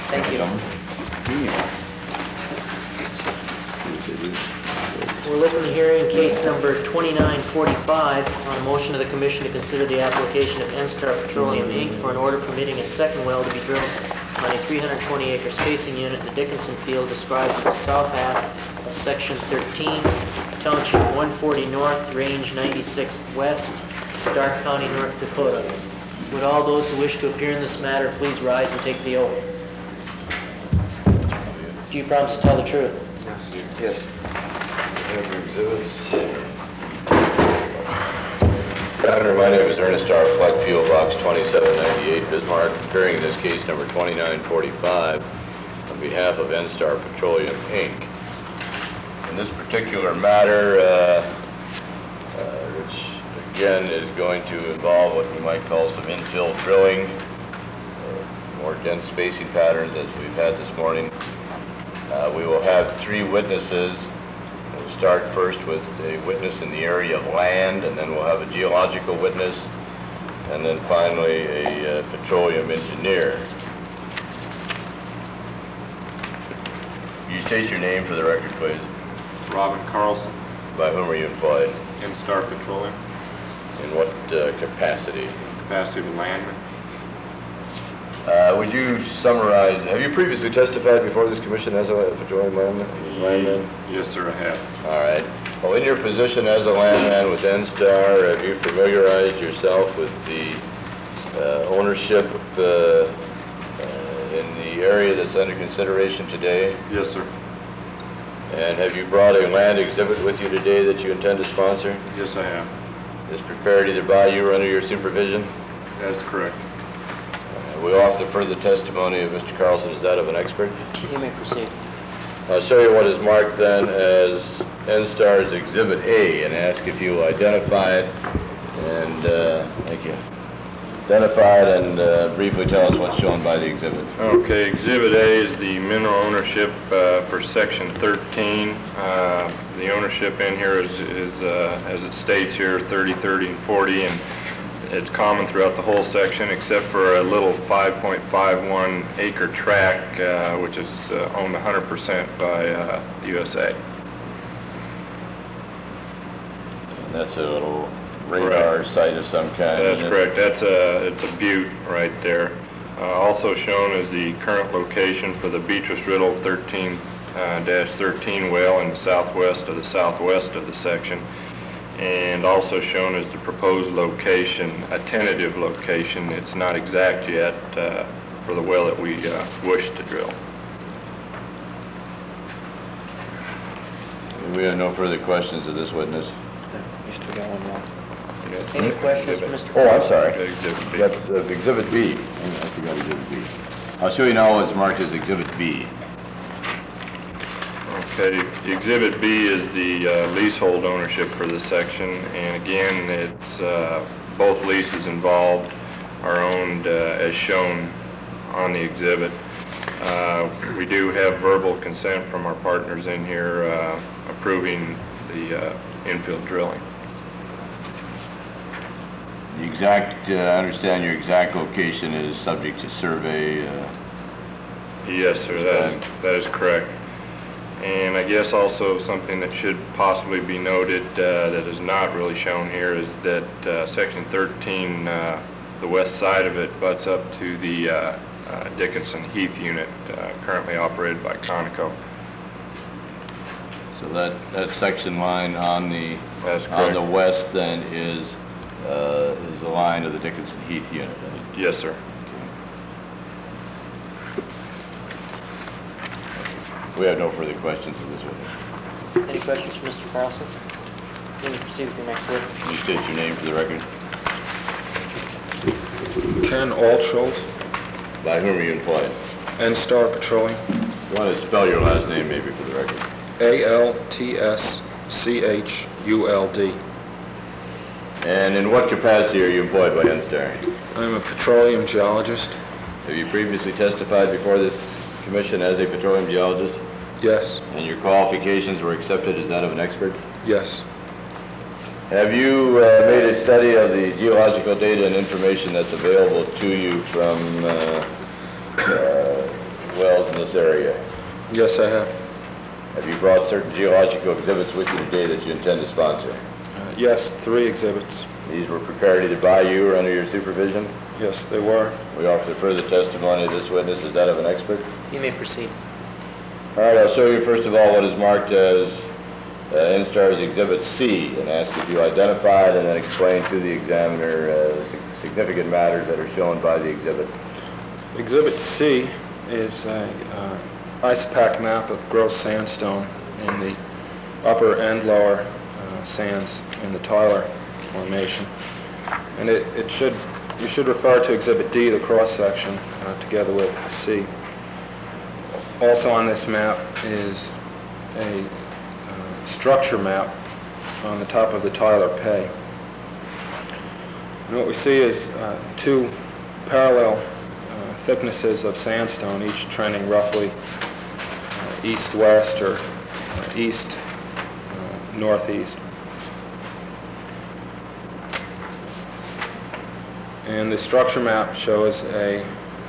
Thank you. We'll open the hearing, case number 2945, on a motion of the Commission to consider the application of NSTAR Petroleum, Inc. for an order permitting a second well to be drilled on a 320-acre spacing unit in the Dickinson field described as the south half of Section 13, Township 140 North, Range 96 West, Stark County, North Dakota. Would all those who wish to appear in this matter please rise and take the oath? Do you promise to tell the truth? Yes. Governor, my name is Ernest R. Fleck, P.O. Box 2798, Bismarck, appearing in this case number 2945 on behalf of NSTAR Petroleum, Inc. In this particular matter, which again is going to involve what we might call some infill drilling, more dense spacing patterns as we've had this morning. We will have three witnesses. We'll start first with a witness in the area of land, and then we'll have a geological witness, and then finally a petroleum engineer. You state your name for the record, please. Robin Carlson, By whom are you employed? NSTAR Petroleum, In what capacity? capacity of landman. Would you summarize, have you previously testified before this commission as a petroleum landman? Yes, sir, I have. All right. Well, in your position as a landman with NSTAR, have you familiarized yourself with the ownership in the area that's under consideration today? Yes, sir. And have you brought a land exhibit with you today that you intend to sponsor? Yes, I have. Is prepared either by you or under your supervision? That is correct. We offer the further testimony of Mr. Carlson as that of an expert. You may proceed. I'll show you what is marked then as NSTAR's Exhibit A and ask if you will identify it and, thank you, identify it and briefly tell us what's shown by the exhibit. Okay, Exhibit A is the mineral ownership for Section 13. The ownership in here is as it states here, 30, 30, and 40, and it's common throughout the whole section except for a little 5.51 acre tract, which is owned 100% by USA. And that's a little radar site of some kind. That's correct. It's a butte right there. Also shown is the current location for the Beatrice Riddle 13-13 well in the southwest of the section. And also shown as the proposed location, a tentative location. It's not exact yet for the well that we wish to drill. We have no further questions of this witness. You still got one more. Any questions for Mr. Oh, I'm sorry. Exhibit B. That's Exhibit B. I forgot Exhibit B. I'll show you now what's marked as Exhibit B. Okay, Exhibit B is the leasehold ownership for this section, and again, it's both leases involved are owned as shown on the exhibit. We do have verbal consent from our partners in here approving the infill drilling. The exact, I understand your exact location is subject to survey. Yes, sir, that is correct. And I guess also something that should possibly be noted that is not really shown here is that Section 13, the west side of it, butts up to the Dickinson Heath unit currently operated by Conoco. So that section line on the west then is the line of the Dickinson Heath unit. Yes, sir. We have no further questions of this witness. Any questions for Mr. Carlson? You may proceed with your next witness. Can you state your name for the record? Ken Altschultz, By whom are you employed? NSTAR Petroleum, You want to spell your last name maybe for the record? ALTSCHULD. And in what capacity are you employed by NSTAR? I'm a petroleum geologist. Have you previously testified before this commission as a petroleum geologist? Yes, And your qualifications were accepted as that of an expert? yes, Have you made a study of the geological data and information that's available to you from wells in this area? Yes, I have. Have you brought certain geological exhibits with you today that you intend to sponsor? Yes, 3 exhibits. These were prepared either by you or under your supervision? Yes, they were. We offer the further testimony of this witness as that of an expert. You may proceed. All right, I'll show you first of all what is marked as N-STAR's Exhibit C, and ask if you identify it and then explain to the examiner significant matters that are shown by the exhibit. Exhibit C is a isopac map of gross sandstone in the upper and lower sands in the Tyler Formation. And you should refer to Exhibit D, the cross-section, together with C. Also on this map is a structure map on the top of the Tyler Pay. And what we see is 2 parallel thicknesses of sandstone, each trending roughly east-west or east-northeast. And the structure map shows a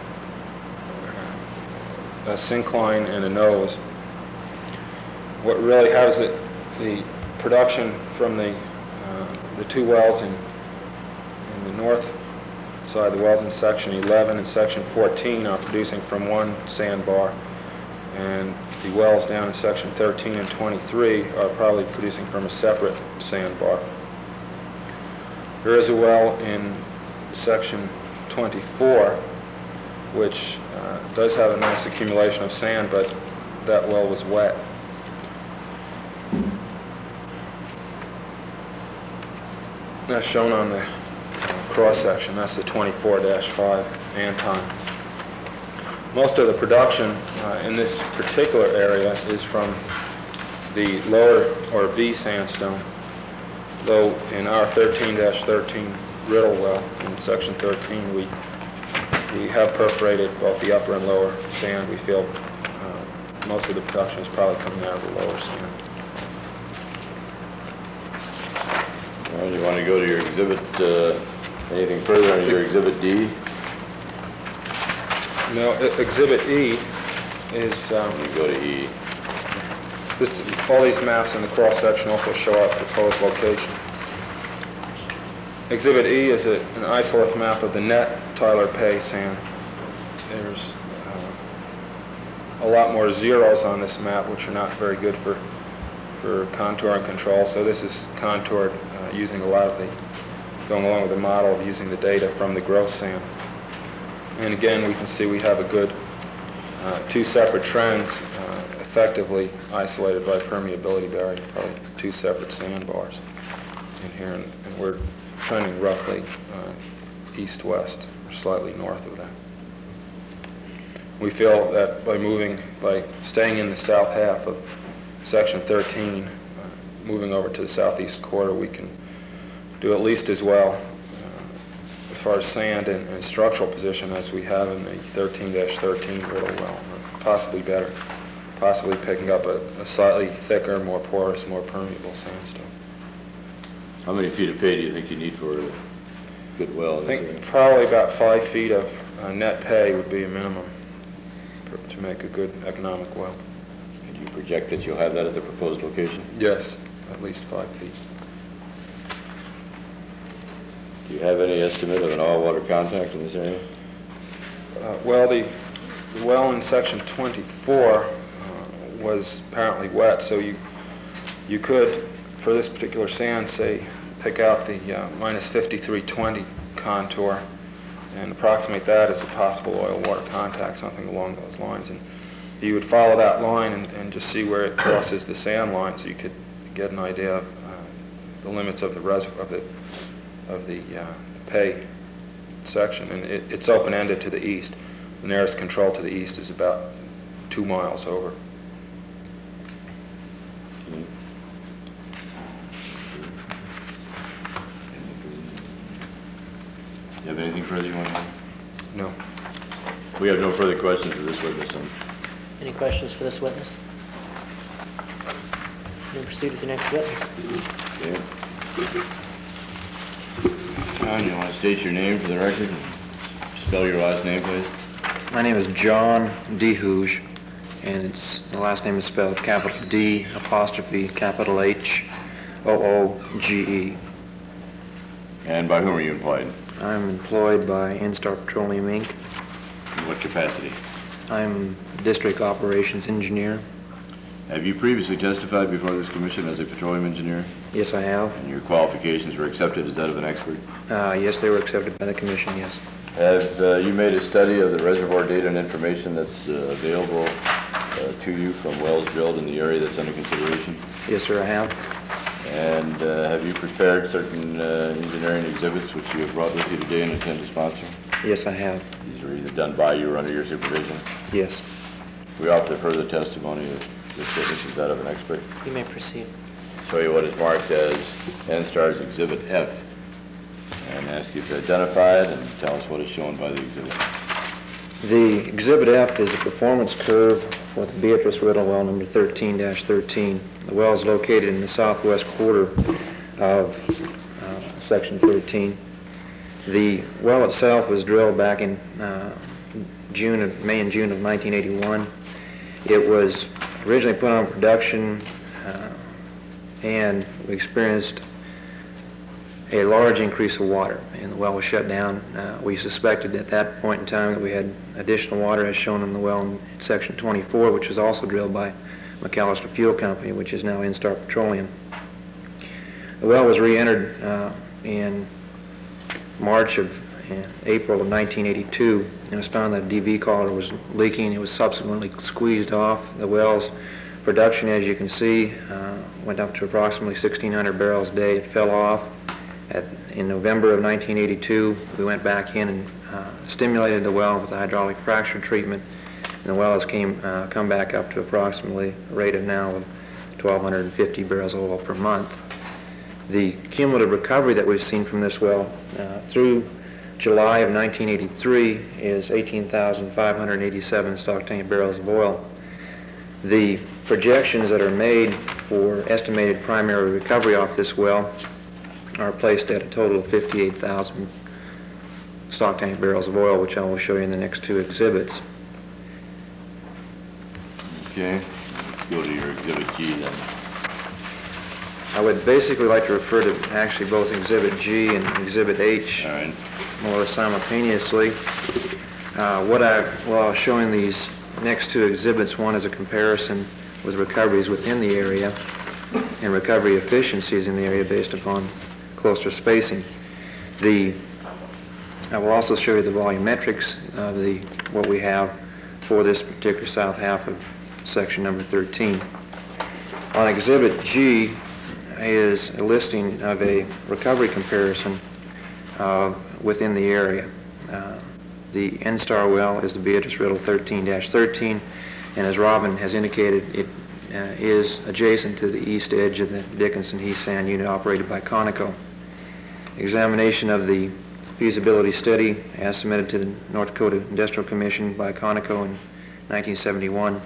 syncline and a nose. What really has it, the production from the 2 wells in the north side, the wells in section 11 and section 14 are producing from one sandbar, and the wells down in section 13 and 23 are probably producing from a separate sandbar. There is a well in section 24 which does have a nice accumulation of sand, but that well was wet. That's shown on the cross-section. That's the 24-5 Anton. Most of the production in this particular area is from the lower or B sandstone, though in our 13-13 Riddle well in section 13 we have perforated both the upper and lower sand. We feel most of the production is probably coming out of the lower sand. Well, you want to go to your exhibit, anything further on your Exhibit D? No, Exhibit E is... You go to E. All these maps in the cross-section also show our proposed location. Exhibit E is an isolath map of the net Tyler Pay sand. There's a lot more zeros on this map, which are not very good for contour and control. So this is contoured using a lot of going along with the model of using the data from the gross sand. And again, we can see we have a good 2 separate trends effectively isolated by permeability barrier, probably 2 separate sandbars in here, and we're trending roughly east-west, or slightly north of that. We feel that by staying in the south half of section 13, moving over to the southeast quarter, we can do at least as well as far as sand and structural position as we have in the 13-13 Riddle well, or possibly better, possibly picking up a slightly thicker, more porous, more permeable sandstone. How many feet of pay do you think you need for a good well? I think probably about 5 feet of net pay would be a minimum to make a good economic well. And do you project that you'll have that at the proposed location? Yes, at least 5 feet. Do you have any estimate of an all-water contact in this area? Well, the well in section 24 was apparently wet, so you could, for this particular sand, say, pick out the minus 5320 contour and approximate that as a possible oil-water contact, something along those lines. And you would follow that line and just see where it crosses the sand line, so you could get an idea of the limits of the pay section. And it's open-ended to the east. The nearest control to the east is about 2 miles over. Do you have anything further you want to know? No. We have no further questions of this witness. Any questions for this witness? You may proceed with the next witness. Okay. John, you want to state your name for the record? Spell your last name, please. My name is John DeHooge, and the last name is spelled capital D apostrophe capital H OOGE. And by whom are you employed? I'm employed by Enstar Petroleum Inc. In what capacity? I'm District Operations Engineer. Have you previously testified before this commission as a petroleum engineer? Yes, I have. And your qualifications were accepted as that of an expert? Yes, they were accepted by the Commission, yes. Have you made a study of the reservoir data and information that's available to you from wells drilled in the area that's under consideration? Yes, sir, I have. And have you prepared certain engineering exhibits which you have brought with you today and intend to sponsor? Yes, I have. These are either done by you or under your supervision? Yes. We offer further testimony of this witness is that of an expert. You may proceed. Show you what is marked as Enstar's Exhibit F, and ask you to identify it and tell us what is shown by the exhibit. The Exhibit F is a performance curve for the Beatrice Riddle well number 13-13. The well is located in the southwest quarter of section 13. The well itself was drilled back in May and June of 1981. It was originally put on production and we experienced a large increase of water, and the well was shut down. We suspected at that point in time that we had additional water as shown in the well in section 24, which was also drilled by McAllister Fuel Company, which is now Enstar Petroleum. The well was re-entered in April of 1982, and it was found that a DV collar was leaking. It was subsequently squeezed off. The well's production, as you can see, went up to approximately 1,600 barrels a day. It fell off. In November of 1982, we went back in and stimulated the well with a hydraulic fracture treatment, and the well has come back up to approximately a rate of now of 1,250 barrels of oil per month. The cumulative recovery that we've seen from this well through July of 1983 is 18,587 stock tank barrels of oil. The projections that are made for estimated primary recovery off this well are placed at a total of 58,000 stock tank barrels of oil, which I will show you in the next two exhibits. Okay, let's go to your Exhibit G then. I would basically like to refer to actually both Exhibit G and Exhibit H All right. more or less simultaneously. While showing these next two exhibits, one is a comparison with recoveries within the area and recovery efficiencies in the area based upon closer spacing. I will also show you the volumetrics of what we have for this particular south half of section number 13. On Exhibit G is a listing of a recovery comparison within the area. The Enstar well is the Beatrice Riddle 13-13, and as Robin has indicated, it is adjacent to the east edge of the Dickinson Heath Sand unit operated by Conoco. Examination of the feasibility study as submitted to the North Dakota Industrial Commission by Conoco in 1971.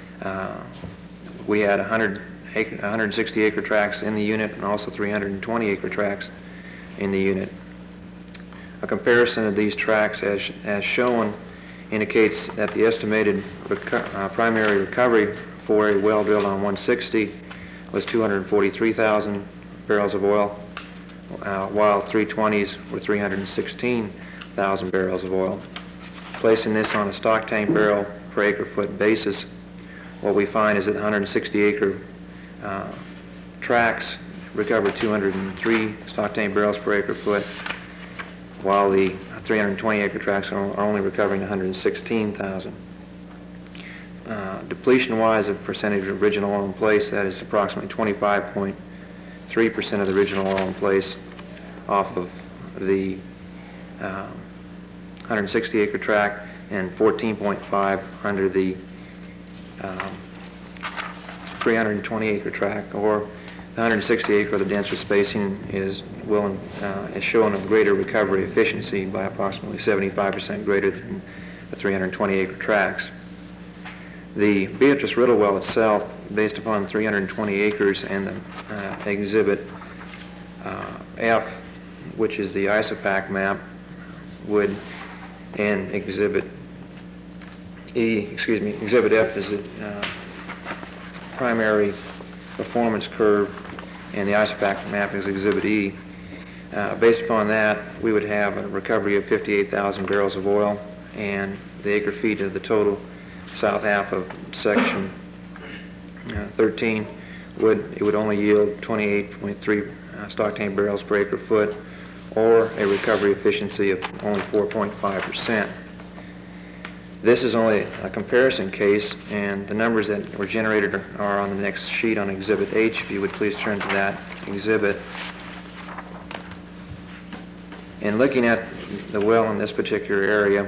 We had 160 acre tracts in the unit and also 320 acre tracts in the unit. A comparison of these tracts as shown indicates that the estimated primary recovery for a well drilled on 160 was 243,000 barrels of oil, while 320s were 316,000 barrels of oil. Placing this on a stock tank barrel per acre foot basis, what we find is that the 160 acre tracts recover 203 stock tank barrels per acre foot, while the 320 acre tracts are only recovering 116,000. Depletion-wise, of percentage of original oil in place, that is approximately 25.3% of the original oil in place off of the 160 acre tract and 14.5 under the 320 acre tract, or the 160 acre, the denser spacing is showing a greater recovery efficiency by approximately 75% greater than the 320 acre tracts. The Beatrice Riddle well itself, based upon 320 acres and the Exhibit F, which is the ISOPAC map, and Exhibit Exhibit F is the primary performance curve, and the ISOPAC map is Exhibit E. Based upon that, we would have a recovery of 58,000 barrels of oil, and the acre feet of the total south half of section 13 would only yield 28.3 stock tank barrels per acre foot, or a recovery efficiency of only 4.5%. This is only a comparison case, and the numbers that were generated are on the next sheet on Exhibit H. If you would please turn to that exhibit. In looking at the well in this particular area,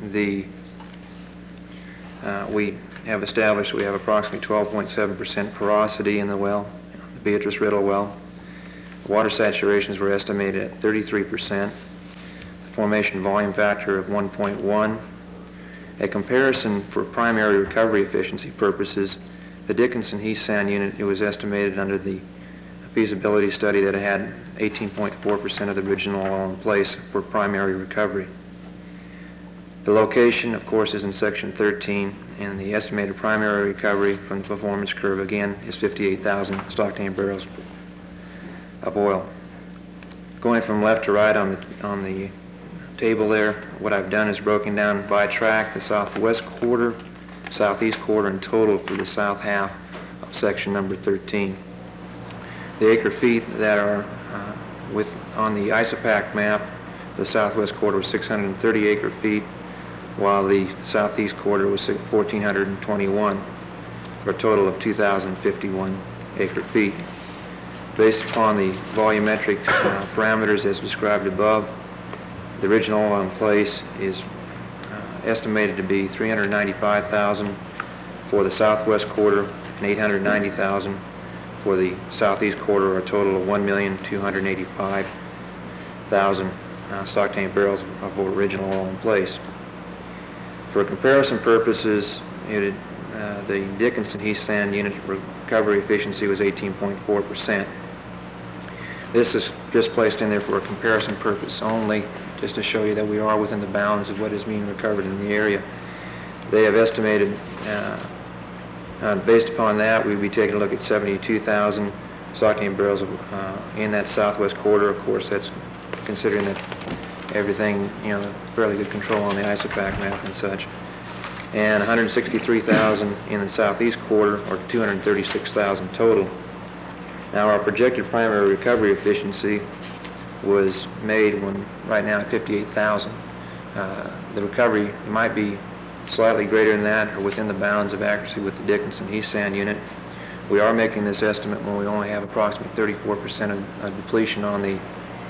we have established we have approximately 12.7% porosity in the well, the Beatrice Riddle well. Water saturations were estimated at 33%, formation volume factor of 1.1. A comparison for primary recovery efficiency purposes, the Dickinson Heath Sand unit, it was estimated under the feasibility study that it had 18.4% of the original oil in place for primary recovery. The location, of course, is in section 13, and the estimated primary recovery from the performance curve, again, is 58,000 stock tank barrels of oil. Going from left to right on the table there, what I've done is broken down by tract the southwest quarter, southeast quarter, and total for the south half of section number 13. The acre feet that are on the ISOPAC map, the southwest quarter was 630 acre feet, while the southeast quarter was 1,421, for a total of 2,051 acre feet. Based upon the volumetric parameters as described above, the original oil in place is estimated to be 395,000 for the southwest quarter and 890,000 for the southeast quarter, or a total of 1,285,000 stock tank barrels of original oil in place. For comparison purposes, the Dickinson Heath Sand unit recovery efficiency was 18.4%. This is just placed in there for a comparison purpose only, just to show you that we are within the bounds of what is being recovered in the area. They have estimated, based upon that, we'd be taking a look at 72,000 stock tank barrels in that southwest quarter. Of course, that's considering that everything, fairly good control on the ISOPAC map and such. And 163,000 in the southeast quarter, or 236,000 total. Now, our projected primary recovery efficiency was made right now at 58,000. The recovery might be slightly greater than that, or within the bounds of accuracy with the Dickinson Heath Sand unit. We are making this estimate when we only have approximately 34% of depletion on the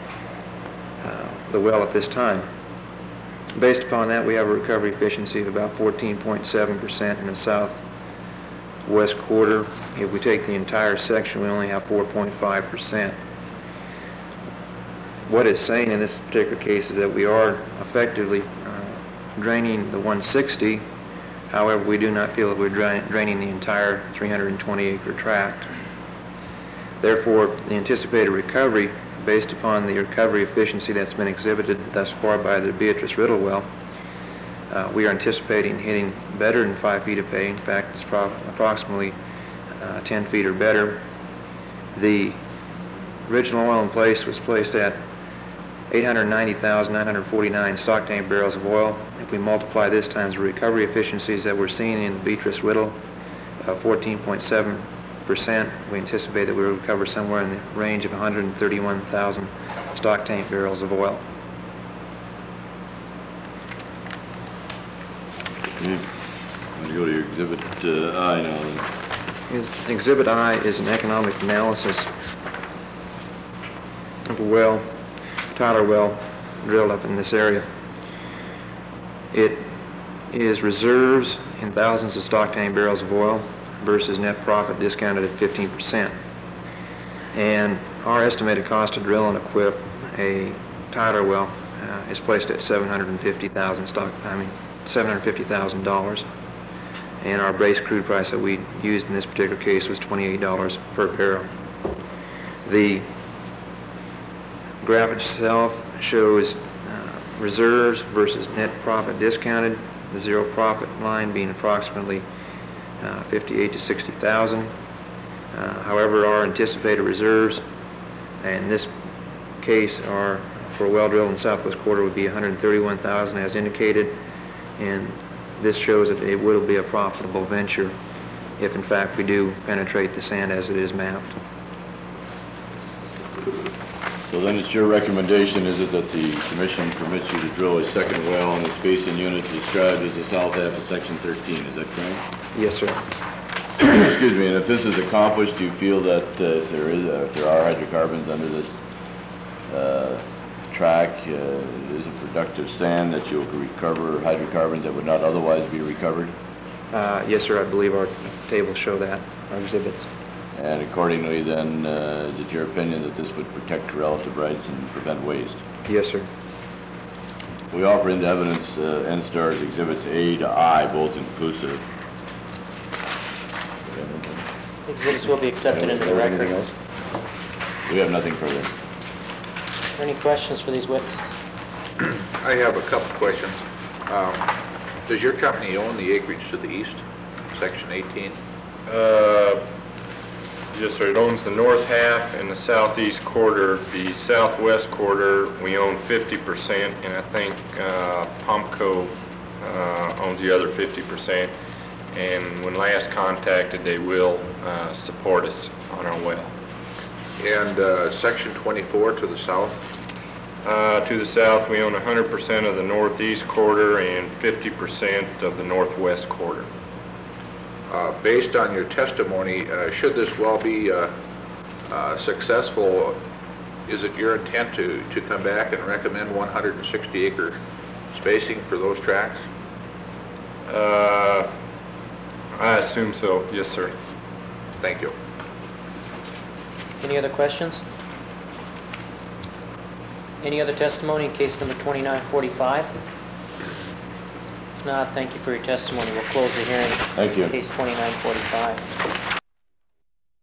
well at this time. Based upon that, we have a recovery efficiency of about 14.7% in the southwest quarter. If we take the entire section, we only have 4.5%. What it's saying in this particular case is that we are effectively draining the 160. However, we do not feel that we're draining the entire 320-acre tract. Therefore, the anticipated recovery, based upon the recovery efficiency that's been exhibited thus far by the Beatrice Riddle well, we are anticipating hitting better than 5 feet of pay. In fact, it's approximately 10 feet or better. The original oil in place was placed at 890,949 stock tank barrels of oil. If we multiply this times the recovery efficiencies that we're seeing in the Beatrice Riddle, 14.7%, we anticipate that we will recover somewhere in the range of 131,000 stock tank barrels of oil. I'm going to go to your Exhibit I now. Exhibit I is an economic analysis of a well, Tyler well, drilled up in this area. It is reserves in thousands of stock tank barrels of oil versus net profit discounted at 15%. And our estimated cost to drill and equip a Tyler well is placed at $750,000. And our base crude price that we used in this particular case was $28 per barrel. The graph itself shows reserves versus net profit discounted. the zero profit line being approximately 58 to 60,000. However, our anticipated reserves in this case are for a well drill in the southwest quarter would be 131,000 as indicated, and this shows that it will be a profitable venture if in fact we do penetrate the sand as it is mapped. So then it's your recommendation, is it, that the commission permits you to drill a second well in the spacing unit described as the south half of section 13, is that correct? Yes, sir. Excuse me, and if this is accomplished, do you feel that if there are hydrocarbons under this track, is it productive sand that you'll recover hydrocarbons that would not otherwise be recovered? Yes, sir, I believe our tables show that, our exhibits. And accordingly, then, is it your opinion that this would protect relative rights and prevent waste? Yes, sir. We offer into evidence NSTAR's exhibits A to I, both inclusive. Exhibits will be accepted into the record. Anything else? We have nothing further. Are there any questions for these witnesses? I have a couple questions. Does your company own the acreage to the east, section 18? Yes, sir. It owns the north half and the southeast quarter. The southwest quarter, we own 50%, and I think Pomco owns the other 50%. And when last contacted, they will support us on our well. And section 24 to the south? To the south, we own 100% of the northeast quarter and 50% of the northwest quarter. Based on your testimony, should this well be successful, is it your intent to come back and recommend 160-acre spacing for those tracts? I assume so, yes, sir. Thank you. Any other questions? Any other testimony in case number 2945? If not, thank you for your testimony. We'll close the hearing. Thank you. Case 2945.